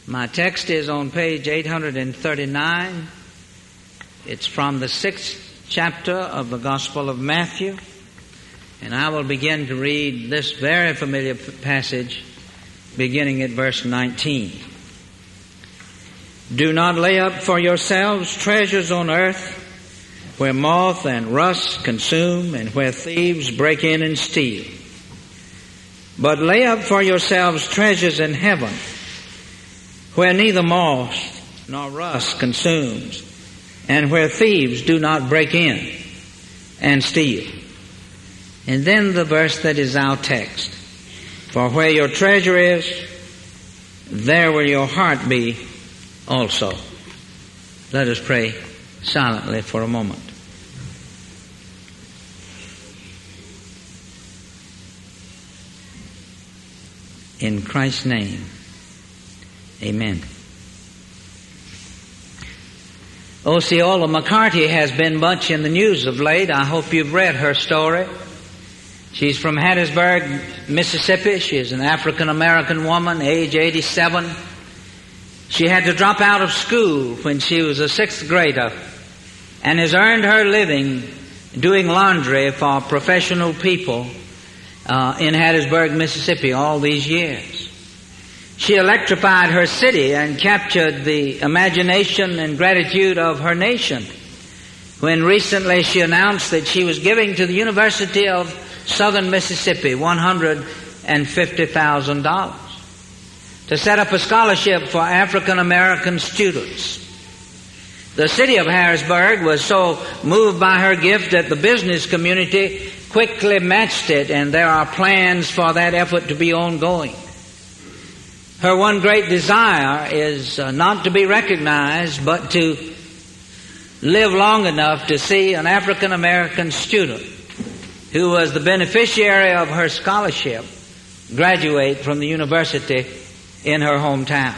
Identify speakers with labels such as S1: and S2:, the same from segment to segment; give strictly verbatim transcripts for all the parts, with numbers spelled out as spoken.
S1: My text is on page eight hundred thirty-nine. It's from the sixth chapter of the Gospel of Matthew. And I will begin to read this very familiar passage beginning at verse nineteen. Do not lay up for yourselves treasures on earth, where moth and rust consume and where thieves break in and steal. But lay up for yourselves treasures in heaven, where neither moth nor rust consumes, and where thieves do not break in and steal. And then the verse that is our text. For where your treasure is, there will your heart be also. Let us pray silently for a moment. In Christ's name, amen. Osceola McCarty has been much in the news of late. I hope you've read her story. She's from Hattiesburg, Mississippi. She is an African-American woman, age eighty-seven. She had to drop out of school when she was a sixth grader and has earned her living doing laundry for professional people uh, in Hattiesburg, Mississippi all these years. She electrified her city and captured the imagination and gratitude of her nation when recently she announced that she was giving to the University of Southern Mississippi one hundred fifty thousand dollars to set up a scholarship for African American students. The city of Harrisburg was so moved by her gift that the business community quickly matched it, and there are plans for that effort to be ongoing. Her one great desire is uh, not to be recognized, but to live long enough to see an African American student who was the beneficiary of her scholarship graduate from the university in her hometown.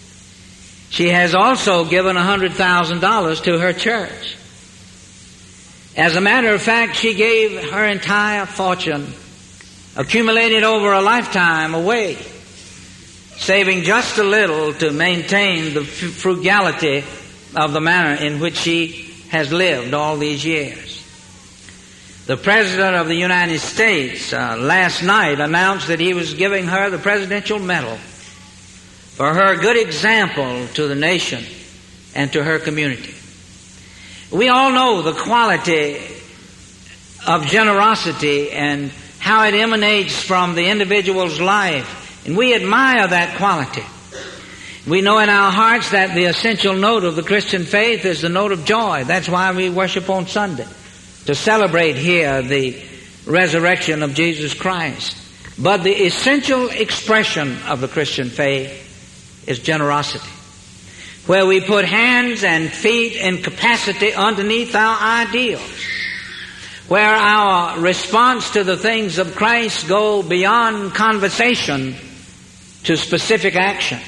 S1: She has also given one hundred thousand dollars to her church. As a matter of fact, she gave her entire fortune, accumulated over a lifetime, away, saving just a little to maintain the frugality of the manner in which she has lived all these years. The President of the United States uh, last night announced that he was giving her the Presidential Medal for her good example to the nation and to her community. We all know the quality of generosity and how it emanates from the individual's life, and we admire that quality. We know in our hearts that the essential note of the Christian faith is the note of joy. That's why we worship on Sunday, to celebrate here the resurrection of Jesus Christ. But the essential expression of the Christian faith is generosity, where we put hands and feet and capacity underneath our ideals, where our response to the things of Christ go beyond conversation to specific action.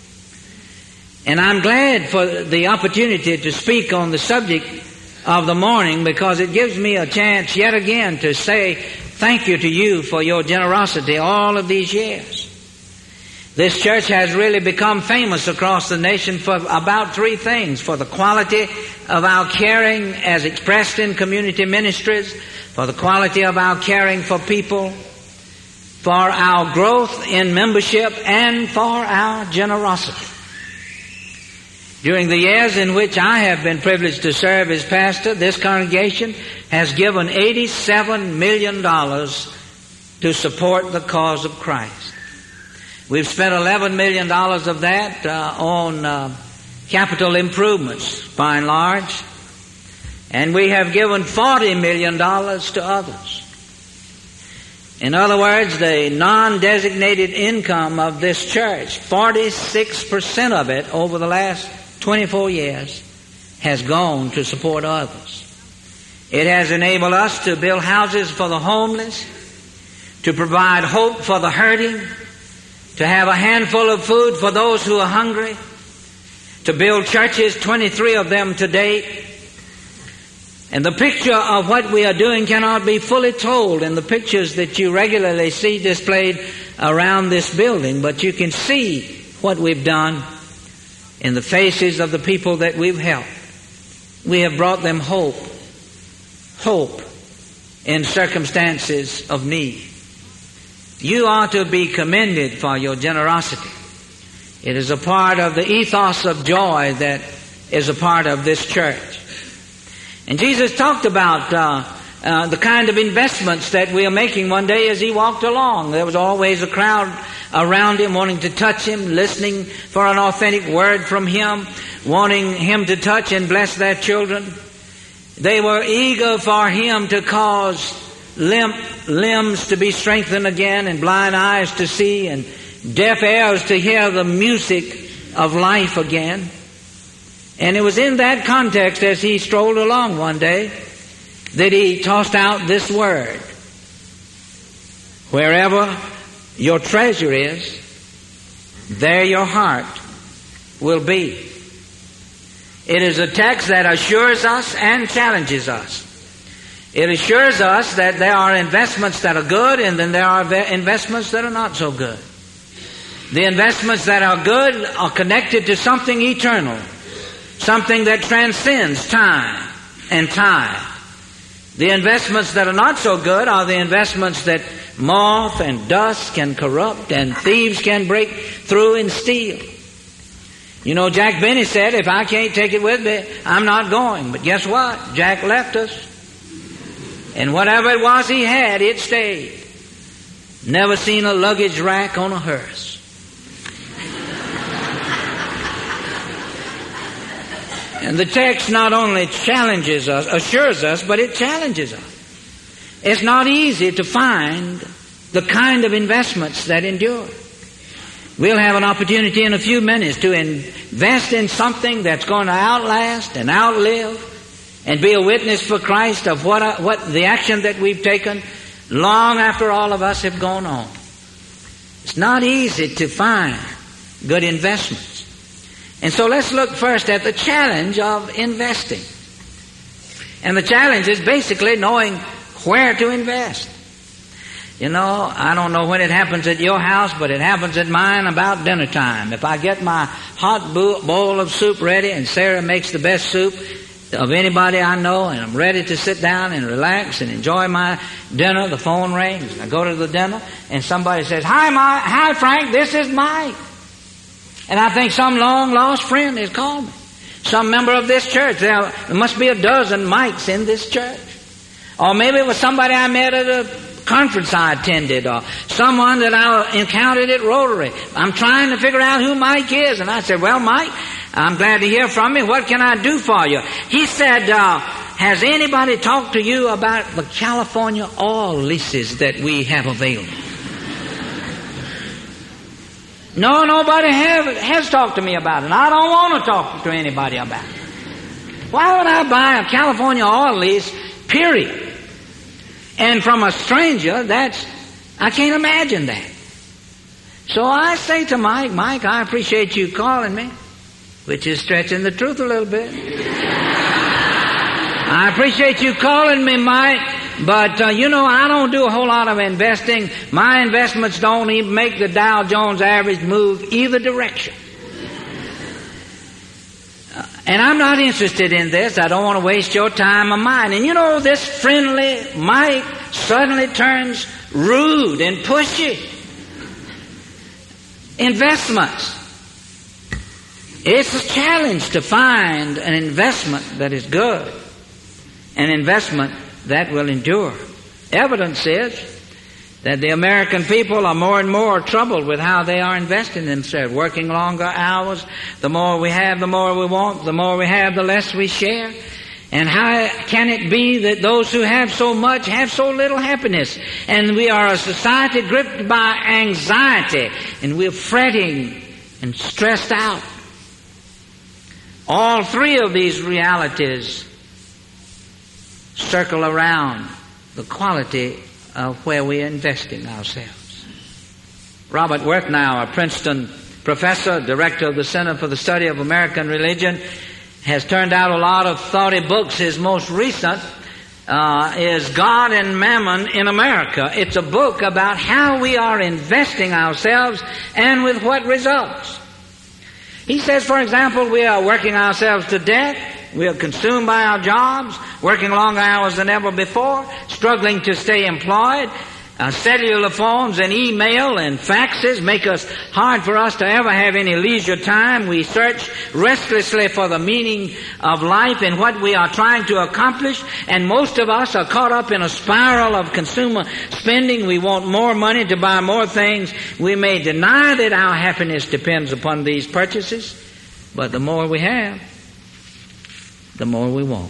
S1: And I'm glad for the opportunity to speak on the subject of the morning, because it gives me a chance yet again to say thank you to you for your generosity all of these years. This church has really become famous across the nation for about three things: for the quality of our caring as expressed in community ministries, for the quality of our caring for people, for our growth in membership, and for our generosity. During the years in which I have been privileged to serve as pastor, this congregation has given eighty-seven million dollars to support the cause of Christ. We've spent eleven million dollars of that uh, on uh, capital improvements, by and large, and we have given forty million dollars to others. In other words, the non-designated income of this church, forty-six percent of it over the last twenty-four years, has gone to support others. It has enabled us to build houses for the homeless, to provide hope for the hurting, to have a handful of food for those who are hungry, to build churches, twenty-three of them to date. And the picture of what we are doing cannot be fully told in the pictures that you regularly see displayed around this building, but you can see what we've done in the faces of the people that we've helped. We have brought them hope, hope in circumstances of need. You ought to be commended for your generosity. It is a part of the ethos of joy that is a part of this church. And Jesus talked about uh, uh, the kind of investments that we are making one day as He walked along. There was always a crowd around Him wanting to touch Him, listening for an authentic word from Him, wanting Him to touch and bless their children. They were eager for Him to cause limp limbs to be strengthened again, and blind eyes to see, and deaf ears to hear the music of life again. And it was in that context, as He strolled along one day, that He tossed out this word: wherever your treasure is, there your heart will be. It is a text that assures us and challenges us. It assures us that there are investments that are good, and then there are investments that are not so good. The investments that are good are connected to something eternal, something that transcends time and time. The investments that are not so good are the investments that moth and dust can corrupt, and thieves can break through and steal. You know, Jack Benny said, if I can't take it with me, I'm not going. But guess what? Jack left us. And whatever it was he had, it stayed. Never seen a luggage rack on a hearse. And the text not only challenges us, assures us, but it challenges us. It's not easy to find the kind of investments that endure. We'll have an opportunity in a few minutes to invest in something that's going to outlast and outlive and be a witness for Christ of what, what the action that we've taken long after all of us have gone on. It's not easy to find good investments. And so let's look first at the challenge of investing. And the challenge is basically knowing where to invest. You know, I don't know when it happens at your house, but it happens at mine about dinner time. If I get my hot bowl of soup ready, and Sarah makes the best soup of anybody I know, and I'm ready to sit down and relax and enjoy my dinner, the phone rings. I go to the dinner, and somebody says, Hi, Mike. Hi, Frank. This is Mike. And I think some long-lost friend has called me. Some member of this church. There must be a dozen Mikes in this church. Or maybe it was somebody I met at a conference I attended, or someone that I encountered at Rotary. I'm trying to figure out who Mike is. And I said, well, Mike, I'm glad to hear from you. What can I do for you? He said, uh, has anybody talked to you about the California oil leases that we have available? No, nobody have, has talked to me about it. And I don't want to talk to anybody about it. Why would I buy a California oil lease, period? And from a stranger, that's, I can't imagine that. So I say to Mike, Mike, I appreciate you calling me, which is stretching the truth a little bit. I appreciate you calling me, Mike, but uh, you know, I don't do a whole lot of investing. My investments don't even make the Dow Jones average move either direction. Uh, and I'm not interested in this. I don't want to waste your time or mine. And you know, this friendly Mike suddenly turns rude and pushy. Investments. It's a challenge to find an investment that is good, an investment that will endure. Evidence is that the American people are more and more troubled with how they are investing themselves, working longer hours. The more we have, the more we want. The more we have, the less we share. And how can it be that those who have so much have so little happiness? And we are a society gripped by anxiety, and we're fretting and stressed out. All three of these realities circle around the quality of where we are investing ourselves. Robert Werthnow, a Princeton professor, director of the Center for the Study of American Religion, has turned out a lot of thoughty books. His most recent uh, is God and Mammon in America. It's a book about how we are investing ourselves and with what results. He says, for example, we are working ourselves to death. We are consumed by our jobs, working longer hours than ever before, struggling to stay employed. Uh, cellular phones and email and faxes make us hard for us to ever have any leisure time. We search restlessly for the meaning of life and what we are trying to accomplish, and most of us are caught up in a spiral of consumer spending. We want more money to buy more things. We may deny that our happiness depends upon these purchases, but the more we have, the more we want.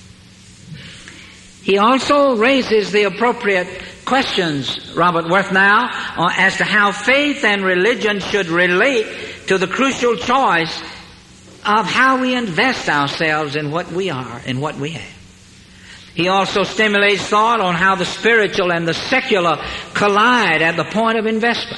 S1: He also raises the appropriate questions, Robert Worthnow, as to how faith and religion should relate to the crucial choice of how we invest ourselves in what we are and what we have. He also stimulates thought on how the spiritual and the secular collide at the point of investment.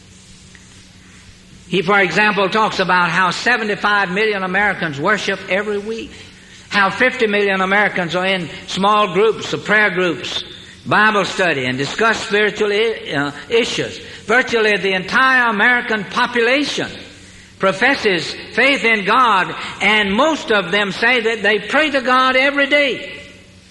S1: He, for example, talks about how seventy-five million Americans worship every week, how fifty million Americans are in small groups or prayer groups, Bible study, and discuss spiritual uh, issues. Virtually the entire American population professes faith in God, and most of them say that they pray to God every day.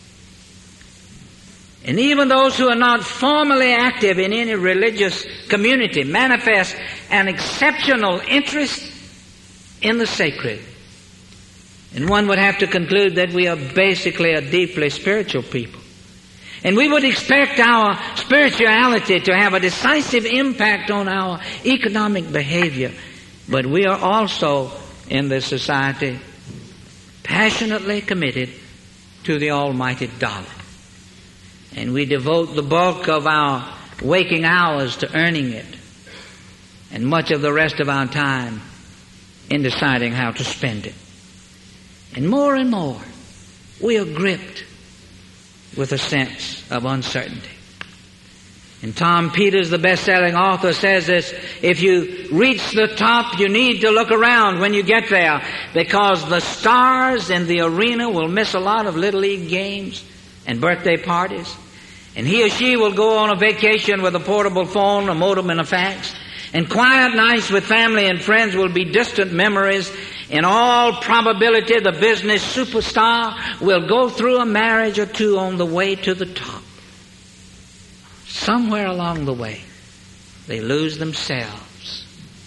S1: And even those who are not formally active in any religious community manifest an exceptional interest in the sacred. And one would have to conclude that we are basically a deeply spiritual people. And we would expect our spirituality to have a decisive impact on our economic behavior. But we are also, in this society, passionately committed to the almighty dollar. And we devote the bulk of our waking hours to earning it, and much of the rest of our time in deciding how to spend it. And more and more, we are gripped with a sense of uncertainty. And Tom Peters, the best-selling author, says this: if you reach the top, you need to look around when you get there, because the stars in the arena will miss a lot of Little League games and birthday parties. And he or she will go on a vacation with a portable phone, a modem, and a fax. And quiet nights with family and friends will be distant memories. In all probability, the business superstar will go through a marriage or two on the way to the top. Somewhere along the way, they lose themselves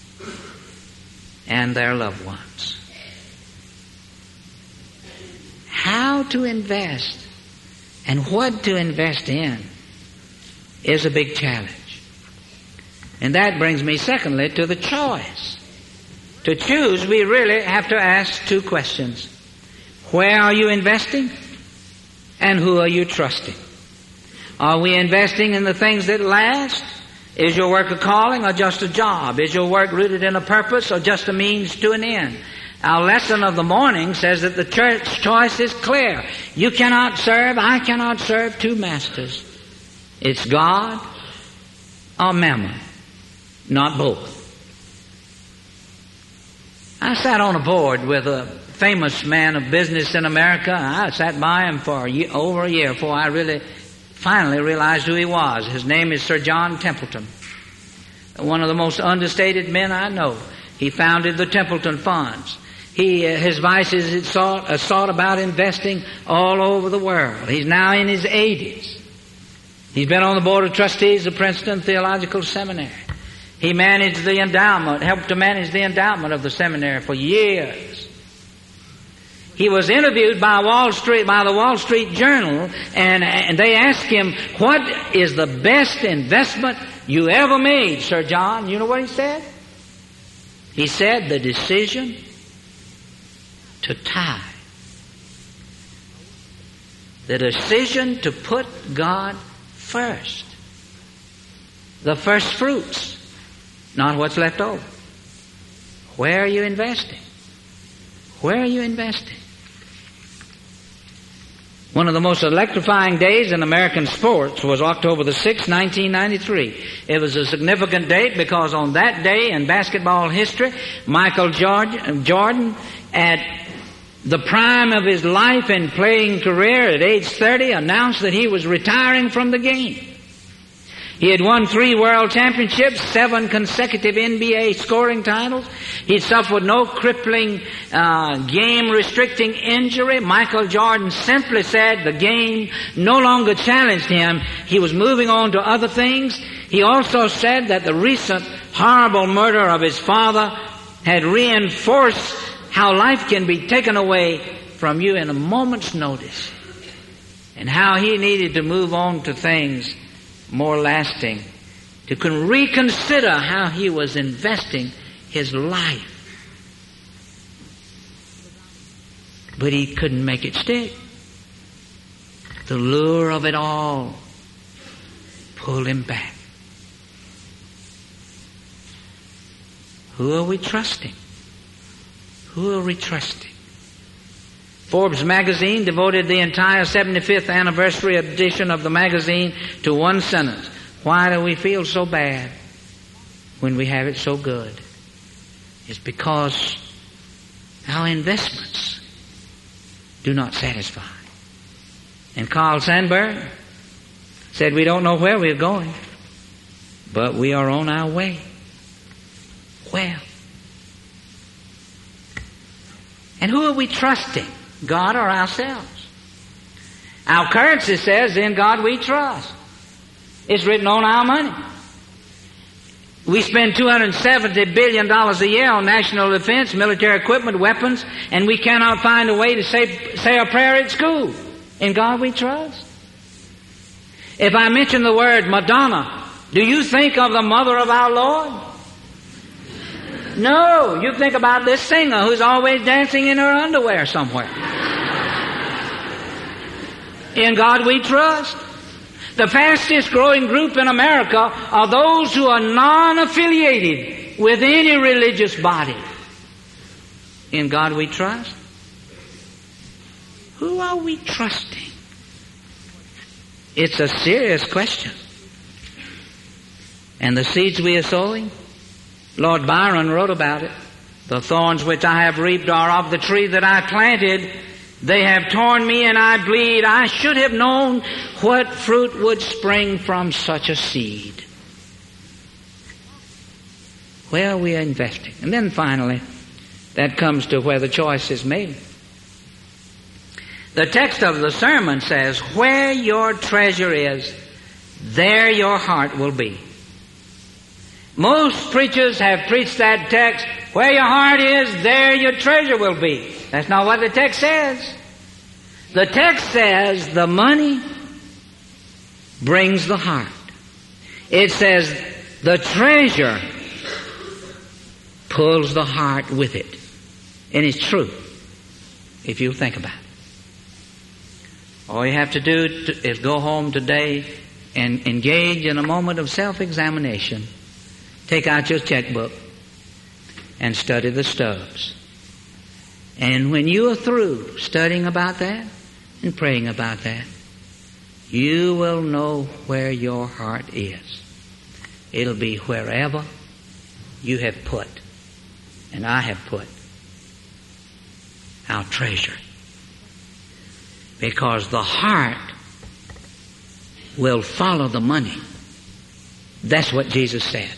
S1: and their loved ones. How to invest and what to invest in is a big challenge. And that brings me, secondly, to the choice. To choose, we really have to ask two questions. Where are you investing? And who are you trusting? Are we investing in the things that last? Is your work a calling or just a job? Is your work rooted in a purpose or just a means to an end? Our lesson of the morning says that the church choice is clear. You cannot serve, I cannot serve two masters. It's God or mammon, not both. I sat on a board with a famous man of business in America. I sat by him for a year, over a year before I really finally realized who he was. His name is Sir John Templeton, one of the most understated men I know. He founded the Templeton Funds. He, uh, his vices had sought, uh, sought about investing all over the world. He's now in his eighties. He's been on the board of trustees of Princeton Theological Seminary. He managed the endowment, helped to manage the endowment of the seminary for years. He was interviewed by Wall Street, by the Wall Street Journal, and, and they asked him, "What is the best investment you ever made, Sir John?" You know what he said? He said, "The decision to tithe. The decision to put God first. The first fruits, not what's left over." Where are you investing? Where are you investing? One of the most electrifying days in American sports was October the sixth, nineteen ninety-three. It was a significant date because on that day in basketball history, Michael Jordan, at the prime of his life and playing career at age thirty, announced that he was retiring from the game. He had won three world championships, seven consecutive N B A scoring titles. He suffered no crippling, uh, game-restricting injury. Michael Jordan simply said the game no longer challenged him. He was moving on to other things. He also said that the recent horrible murder of his father had reinforced how life can be taken away from you in a moment's notice, and how he needed to move on to things more lasting, to con- reconsider how he was investing his life. But he couldn't make it stick. The lure of it all pulled him back. Who are we trusting? Who are we trusting? Forbes magazine devoted the entire seventy-fifth anniversary edition of the magazine to one sentence. Why do we feel so bad when we have it so good? It's because our investments do not satisfy. And Carl Sandburg said, we don't know where we're going, but we are on our way. Where? And who are we trusting? God or ourselves? Our currency says, in God we trust. It's written on our money. We spend two hundred seventy billion dollars a year on national defense, military equipment, weapons, and we cannot find a way to say, say a prayer at school. In God we trust. If I mention the word Madonna, do you think of the mother of our Lord? No, you think about this singer who's always dancing in her underwear somewhere. In God we trust. The fastest growing group in America are those who are non-affiliated with any religious body. In God we trust. Who are we trusting? It's a serious question. And the seeds we are sowing, Lord Byron wrote about it. The thorns which I have reaped are of the tree that I planted. They have torn me and I bleed. I should have known what fruit would spring from such a seed. Where are we investing? And then finally, that comes to where the choice is made. The text of the sermon says, where your treasure is, there your heart will be. Most preachers have preached that text, where your heart is, there your treasure will be. That's not what the text says. The text says the money brings the heart. It says the treasure pulls the heart with it. And it's true, if you think about it. All you have to do is go home today and engage in a moment of self-examination. Take out your checkbook and study the stubs. And when you are through studying about that and praying about that, you will know where your heart is. It'll be wherever you have put, and I have put, our treasure. Because the heart will follow the money. That's what Jesus said.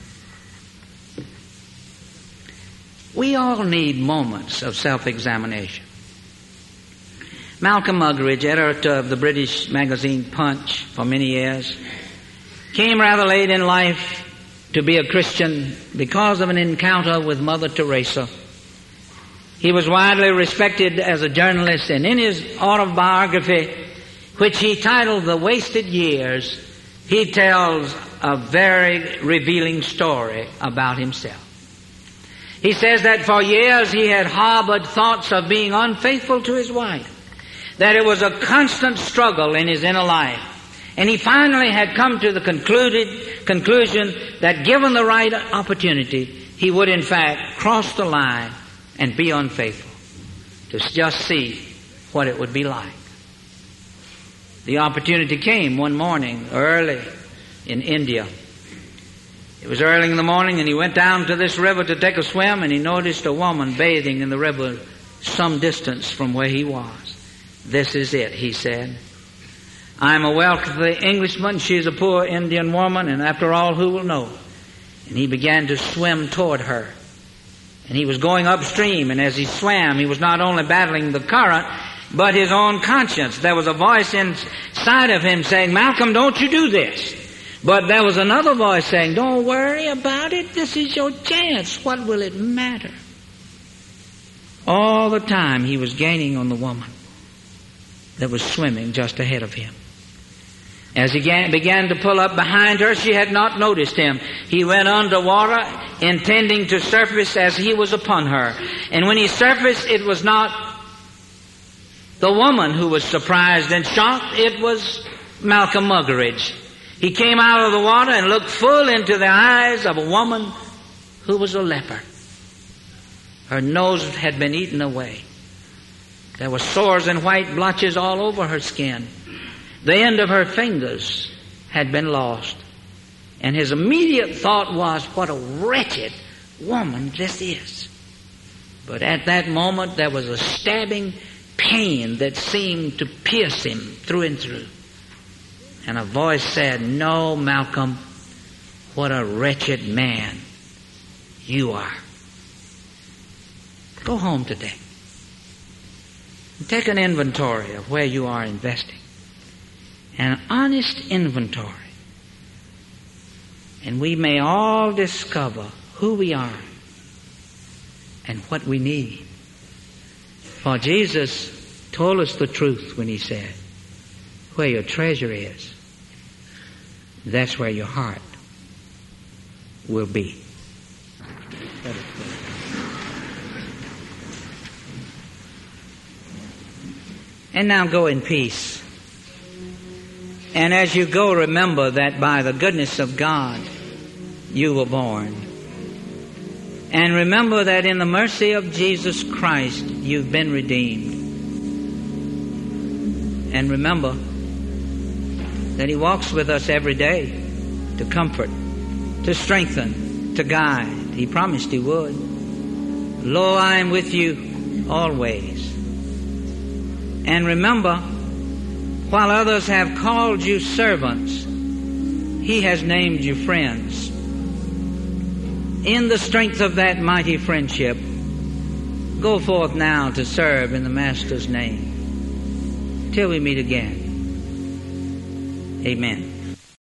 S1: We all need moments of self-examination. Malcolm Muggeridge, editor of the British magazine Punch for many years, came rather late in life to be a Christian because of an encounter with Mother Teresa. He was widely respected as a journalist, and in his autobiography, which he titled The Wasted Years, he tells a very revealing story about himself. He says that for years he had harbored thoughts of being unfaithful to his wife, that it was a constant struggle in his inner life. And he finally had come to the concluded conclusion that given the right opportunity, he would in fact cross the line and be unfaithful, to just see what it would be like. The opportunity came one morning early in India. It was early in the morning, and he went down to this river to take a swim, and he noticed a woman bathing in the river some distance from where he was. This is it, he said. I'm a wealthy Englishman, she's a poor Indian woman, and after all, who will know? And he began to swim toward her. And he was going upstream, and as he swam, he was not only battling the current, but his own conscience. There was a voice inside of him saying, Malcolm, don't you do this. But there was another voice saying, don't worry about it. This is your chance. What will it matter? All the time he was gaining on the woman that was swimming just ahead of him. As he began to pull up behind her, she had not noticed him. He went underwater, intending to surface as he was upon her. And when he surfaced, it was not the woman who was surprised and shocked. It was Malcolm Muggeridge. He came out of the water and looked full into the eyes of a woman who was a leper. Her nose had been eaten away. There were sores and white blotches all over her skin. The end of her fingers had been lost. And his immediate thought was, what a wretched woman this is. But at that moment there was a stabbing pain that seemed to pierce him through and through. And a voice said, no, Malcolm, what a wretched man you are. Go home today and take an inventory of where you are investing. An honest inventory. And we may all discover who we are and what we need. For Jesus told us the truth when he said, where your treasure is, that's where your heart will be. And now go in peace. And as you go, remember that by the goodness of God, you were born. And remember that in the mercy of Jesus Christ, you've been redeemed. And remember that he walks with us every day to comfort, to strengthen, to guide. He promised he would. Lo, I am with you always. And remember, while others have called you servants, he has named you friends. In the strength of that mighty friendship, go forth now to serve in the Master's name. Till we meet again. Amen.